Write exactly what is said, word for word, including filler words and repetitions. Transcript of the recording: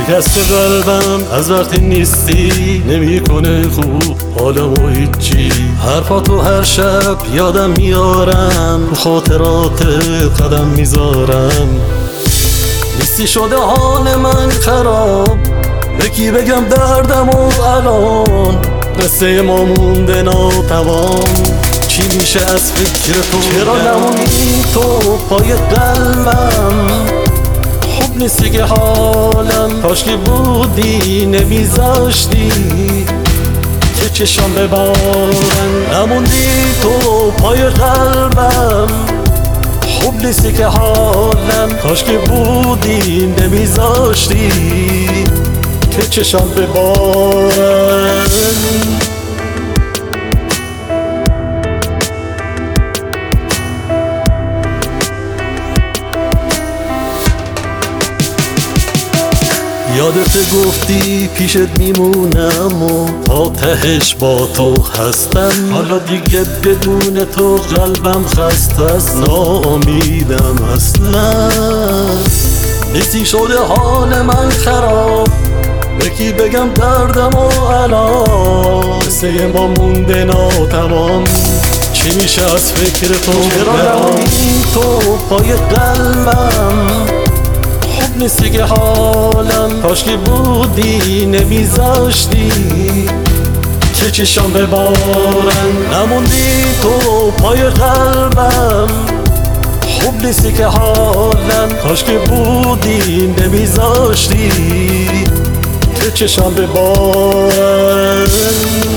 شکست قلبم از وقتی نیستی نمیکنه خوب حالمو هیچی. حرفاتو هر شب یادم میارم، تو خاطرات قدم میذارم. نیستی شده حال من خراب، به کی بگم دردمو الان؟ قصه ما مونده ناتوان، چی میشه از فکر تو؟ چرا نمونی تو پای قلبم؟ خوب نیستی که حالم، کاشکی بودی نمیذاشتی که چشام ببارن. نموندی تو پای قلبم، خوب نیستی که حالم، کاشکی بودی نمیذاشتی که چشام ببارن. یادت گفتی پیشت میمونم و تا تهش با تو هستم. حالا دیگه بدون تو قلبم خسته است، ناامیدم اصلا. نیستی شده حال من خراب، به کی بگم دردم و الان؟ قصه ما مونده ناتمام، چی میشه از فکر تو؟ چرا نمونی تو پای قلبم؟ خوب نیستی که حالم، کاشکی بودی نمیذاشتی که چشام ببارن. نموندی تو پای قلبم، خوب نیستی که حالم، کاشکی بودی نمیذاشتی که چشام ببارن.